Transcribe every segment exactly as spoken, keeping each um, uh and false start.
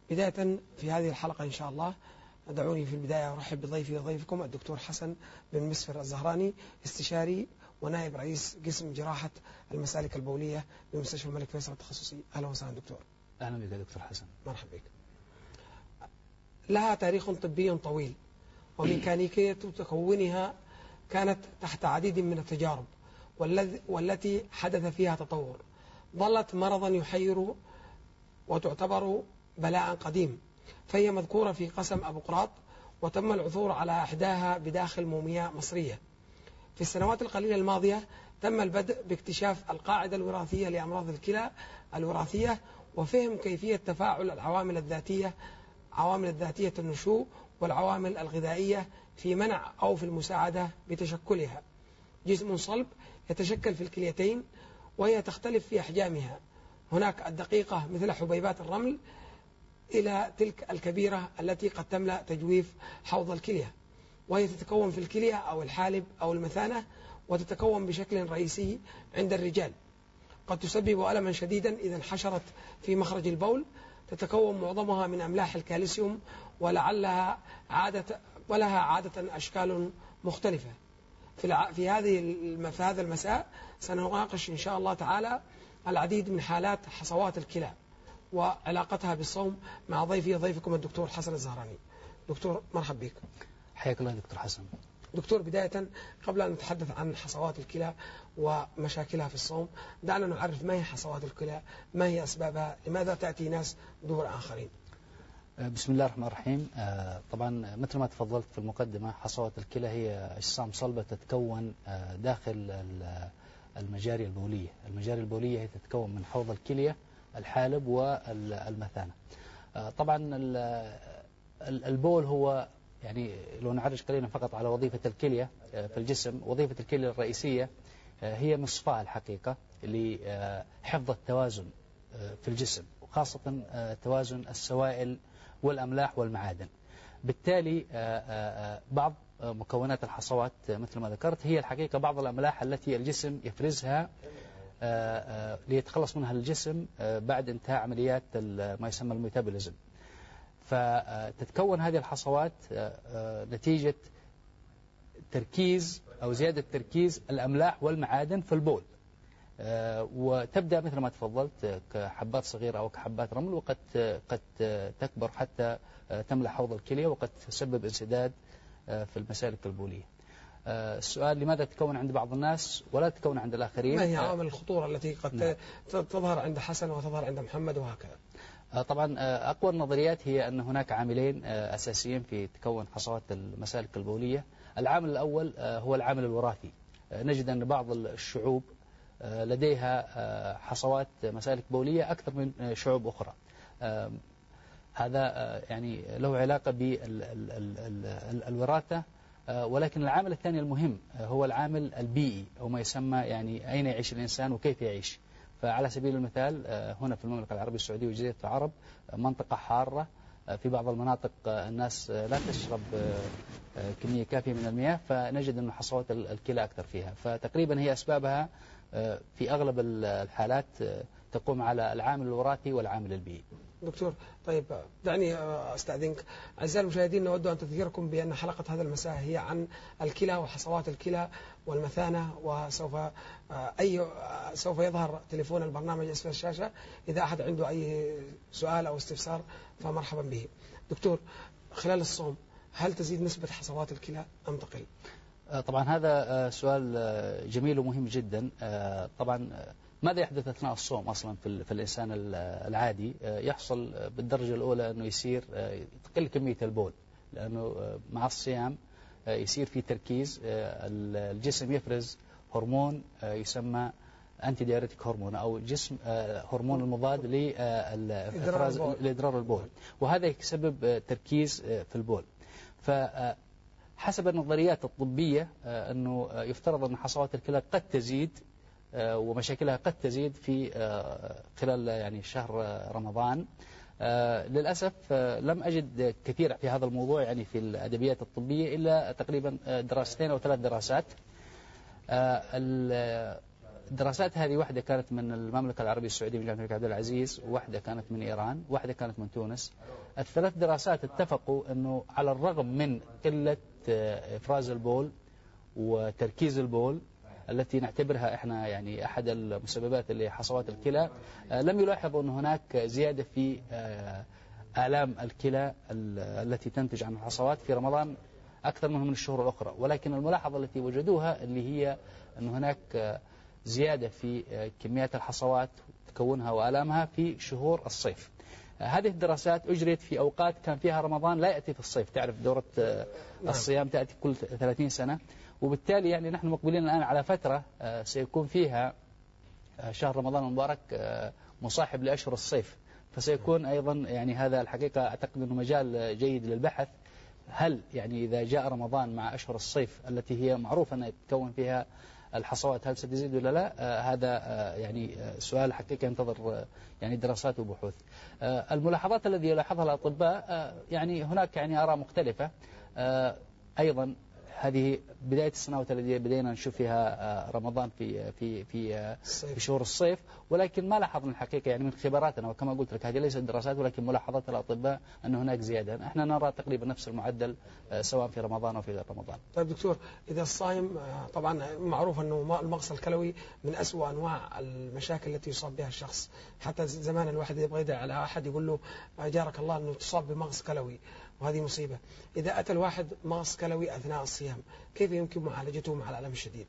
بداية في هذه الحلقة إن شاء الله دعوني في البداية أرحب بضيفي وضيفكم الدكتور حسن بن مسفر الزهراني، استشاري ونائب رئيس قسم جراحة المسالك البولية بمستشفى الملك فيصل التخصصي. أهلا وسهلا دكتور. أهلا بك دكتور حسن. مرحبا بك. لها تاريخ طبي طويل، وميكانيكية تكونها كانت تحت عديد من التجارب والتي حدث فيها تطور. ظلت مرضا يحير وتعتبر بلاء قديم، فهي مذكورة في قسم أبو قراط، وتم العثور على إحداها بداخل مومياء مصرية. في السنوات القليلة الماضية تم البدء باكتشاف القاعدة الوراثية لأمراض الكلى الوراثية، وفهم كيفية تفاعل العوامل الذاتية عوامل الذاتية النشوء والعوامل الغذائية في منع أو في المساعدة بتشكلها. جسم صلب يتشكل في الكليتين، وهي تختلف في أحجامها، هناك الدقيقة مثل حبيبات الرمل إلى تلك الكبيرة التي قد تملأ تجويف حوض الكلية، وهي تتكون في الكلية أو الحالب أو المثانة، وتتكون بشكل رئيسي عند الرجال. قد تسبب ألما شديدا إذا انحشرت في مخرج البول. تتكون معظمها من أملاح الكالسيوم، ولعلها عادة ولها عادة أشكال مختلفة. في, الع... في هذه في هذا المساء سنناقش إن شاء الله تعالى العديد من حالات حصوات الكلى وعلاقتها بالصوم مع ضيفي ضيفكم الدكتور حسن الزهراني. دكتور مرحب بك. حياك الله دكتور حسن. دكتور، بداية قبل أن نتحدث عن حصوات الكلى ومشاكلها في الصوم، دعنا نعرف ما هي حصوات الكلى، ما هي أسبابها، لماذا تأتي ناس دور آخرين. بسم الله الرحمن الرحيم. طبعا مثل ما تفضلت في المقدمة، حصوات الكلى هي أجسام صلبة تتكون داخل المجاري البولية. المجاري البولية هي تتكون من حوض الكلية، الحالب والمثانة. طبعا البول هو يعني لو نعرج قليلا فقط على وظيفة الكلية في الجسم، وظيفة الكلية الرئيسية هي مصفاة الحقيقة لحفظ التوازن في الجسم، وخاصة توازن السوائل والأملاح والمعادن. بالتالي بعض مكونات الحصوات مثل ما ذكرت هي الحقيقة بعض الأملاح التي الجسم يفرزها ليتخلص منها الجسم بعد انتهاء عمليات ما يسمى الميتابوليزم. فتتكون هذه الحصوات نتيجة تركيز أو زيادة تركيز الأملاح والمعادن في البول، وتبدأ مثل ما تفضلت كحبات صغيرة أو كحبات رمل، وقد قد تكبر حتى تملأ حوض الكلية، وقد تسبب انسداد في المسالك البولية. السؤال لماذا تتكون عند بعض الناس ولا تتكون عند الآخرين؟ ما هي عوامل الخطورة التي قد نعم. تظهر عند حسن وتظهر عند محمد وهكذا؟ طبعا أقوى النظريات هي أن هناك عاملين أساسيين في تكون حصوات المسالك البولية. العامل الأول هو العامل الوراثي. نجد أن بعض الشعوب لديها حصوات مسالك بولية أكثر من شعوب أخرى. هذا يعني له علاقة بالوراثة. ولكن العامل الثاني المهم هو العامل البيئي، أو ما يسمى يعني أين يعيش الإنسان وكيف يعيش. فعلى سبيل المثال هنا في المملكة العربية السعودية وجزيرة العرب منطقة حارة، في بعض المناطق الناس لا تشرب كمية كافية من المياه، فنجد أن حصوات الكلى أكثر فيها. فتقريبا هي أسبابها في أغلب الحالات تقوم على العامل الوراثي والعامل البيئي. دكتور، طيب دعني أستأذنك. أعزائي المشاهدين، نود أن تذكركم بأن حلقة هذا المساء هي عن الكلى وحصوات الكلى والمثانة، وسوف أي سوف يظهر تليفون البرنامج أسفل الشاشة، إذا أحد عنده أي سؤال أو استفسار فمرحبا به. دكتور، خلال الصوم هل تزيد نسبة حصوات الكلى أم تقل؟ طبعا هذا سؤال جميل ومهم جدا. طبعا ماذا يحدث أثناء الصوم أصلا في, في الإنسان العادي؟ يحصل بالدرجة الأولى أنه يصير تقل كمية البول، لأنه مع الصيام يصير في تركيز، الجسم يفرز هرمون يسمى أنتي دايوريتيك هرمون، أو جسم هرمون المضاد لإدرار البول، وهذا يسبب تركيز في البول. فحسب النظريات الطبية أنه يفترض أن حصوات الكلى قد تزيد ومشاكلها قد تزيد في خلال يعني شهر رمضان. للأسف لم أجد كثير في هذا الموضوع يعني في الأدبيات الطبية إلا تقريبا دراستين أو ثلاث دراسات. الدراسات هذه واحدة كانت من المملكة العربية السعودية من جامعة الملك عبد العزيز، وواحدة كانت من إيران، وواحدة كانت من تونس. الثلاث دراسات اتفقوا أنه على الرغم من قلة إفراز البول وتركيز البول التي نعتبرها احنا يعني احد المسببات لحصوات الكلى، لم يلاحظوا ان هناك زياده في آلام الكلى التي تنتج عن الحصوات في رمضان اكثر منه من الشهور الاخرى. ولكن الملاحظه التي وجدوها اللي هي ان هناك زياده في كميات الحصوات تكونها والامها في شهور الصيف. هذه الدراسات أجريت في أوقات كان فيها رمضان لا يأتي في الصيف، تعرف دورة الصيام تأتي كل ثلاثين سنة، وبالتالي يعني نحن مقبلين الآن على فترة سيكون فيها شهر رمضان المبارك مصاحب لأشهر الصيف، فسيكون أيضا يعني هذا الحقيقة أعتقد أنه مجال جيد للبحث. هل يعني إذا جاء رمضان مع أشهر الصيف التي هي معروفة أن تكون فيها الحصوات هل ستزيد ولا لا؟ آه هذا آه يعني آه سؤال حقيقي ينتظر آه يعني دراسات وبحوث. آه الملاحظات الذي يلاحظها الأطباء آه يعني هناك يعني آراء مختلفة. آه أيضا هذه بداية السنوات التي بدينا نشوف فيها رمضان في في في في شهور الصيف، ولكن ما لاحظنا الحقيقة يعني من خبراتنا، وكما قلت لك هذه ليست دراسات ولكن ملاحظات الأطباء أن هناك زيادة. احنا نرى تقريبا نفس المعدل سواء في رمضان أو في غير رمضان. طيب دكتور، إذا الصائم طبعا معروف أنه المغص الكلوي من أسوأ أنواع المشاكل التي يصاب بها الشخص، حتى زمان الواحد يبغى يدعي على أحد يقول له جارك الله أنه تصاب بمغص كلوي، وهذه مصيبة. إذا أتى الواحد مغص كلوي أثناء الصيام كيف يمكن معالجته مع الألم الشديد؟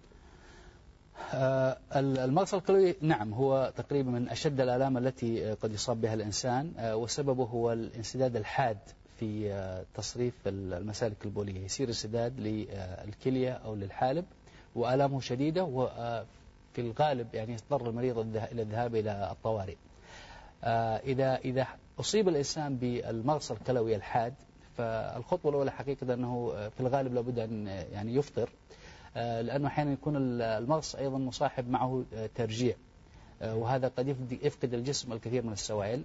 آه المغص الكلوي نعم هو تقريبا من أشد الآلام التي قد يصاب بها الإنسان، آه وسببه هو الانسداد الحاد في آه تصريف المسالك البولية، يصير انسداد للكلية أو للحالب وآلامه شديدة، وفي الغالب يعني يضطر المريض إلى الذهاب إلى الطوارئ. آه إذا إذا أصيب الإنسان بالمغص الكلوي الحاد فالخطوة الأولى حقيقة أنه في الغالب لابد أن يعني يفطر، لأنه أحيانا يكون المغص أيضا مصاحب معه ترجيع، وهذا قد يفقد الجسم الكثير من السوائل.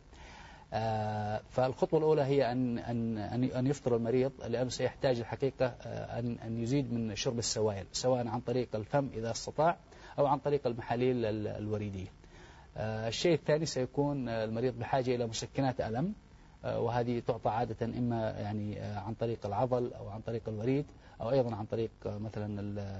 فالخطوة الأولى هي أن أن أن يفطر المريض، لأنه سيحتاج الحقيقة أن أن يزيد من شرب السوائل سواء عن طريق الفم إذا استطاع أو عن طريق المحاليل الوريدية. الشيء الثاني سيكون المريض بحاجة إلى مسكنات ألم، وهذه تعطى عادة إما يعني عن طريق العضل أو عن طريق الوريد أو أيضا عن طريق مثلا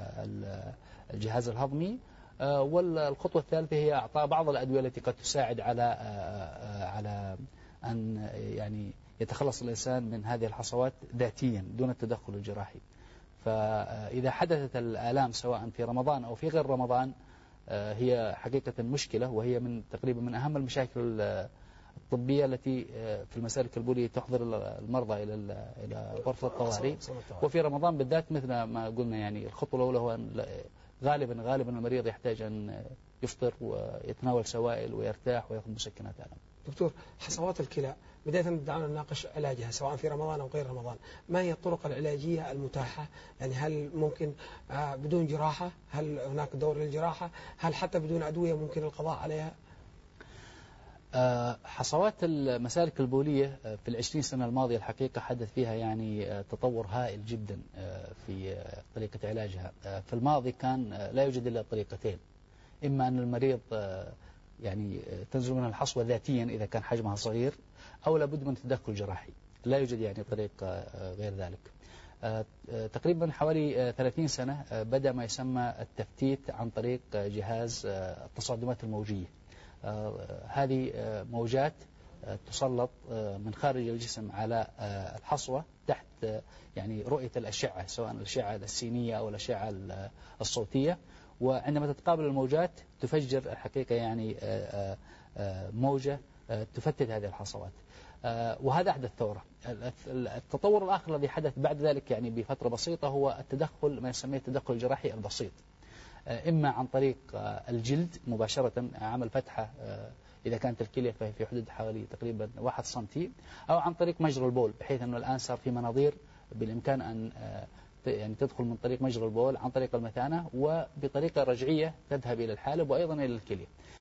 الجهاز الهضمي. والخطوة الثالثة هي إعطاء بعض الأدوية التي قد تساعد على على أن يعني يتخلص الإنسان من هذه الحصوات ذاتيا دون التدخل الجراحي. فإذا حدثت الآلام سواء في رمضان أو في غير رمضان هي حقيقة مشكلة، وهي من تقريبا من أهم المشاكل الطبية التي في المسالك البولية تحضر المرضى إلى إلى غرفة الطوارئ. وفي رمضان بالذات مثل ما قلنا يعني الخطوة الأولى هو أن غالبا غالبا المريض يحتاج أن يفطر ويتناول سوائل ويرتاح ويأخذ مسكنات ألم. دكتور، حصوات الكلى بداية دعنا نناقش علاجها سواء في رمضان أو غير رمضان، ما هي الطرق العلاجية المتاحة؟ يعني هل ممكن بدون جراحة؟ هل هناك دور للجراحة؟ هل حتى بدون أدوية ممكن القضاء عليها؟ حصوات المسالك البولية في العشرين سنة الماضية الحقيقة حدث فيها يعني تطور هائل جدا في طريقة علاجها. في الماضي كان لا يوجد إلا طريقتين، إما أن المريض يعني تنزل منها الحصوة ذاتيا إذا كان حجمها صغير، أو لابد من تدخل جراحي، لا يوجد يعني طريق غير ذلك. تقريبا حوالي ثلاثين سنة بدأ ما يسمى التفتيت عن طريق جهاز التصادمات الموجية. هذه موجات تسلط من خارج الجسم على الحصوة تحت يعني رؤية الأشعة سواء الأشعة السينية أو الأشعة الصوتية، وعندما تتقابل الموجات تفجر الحقيقة يعني موجة تفتت هذه الحصوات، وهذا أحدث ثورة. التطور الآخر الذي حدث بعد ذلك يعني بفترة بسيطة هو التدخل ما يسميه التدخل الجراحي البسيط، إما عن طريق الجلد مباشرة عمل فتحة إذا كانت الكلية فهي في حدود حوالي تقريبا واحد سنتي، أو عن طريق مجرى البول، بحيث أنه الآن صار في مناظير بالإمكان أن يعني تدخل من طريق مجرى البول عن طريق المثانة وبطريقة رجعية تذهب إلى الحالب وأيضا إلى الكلية.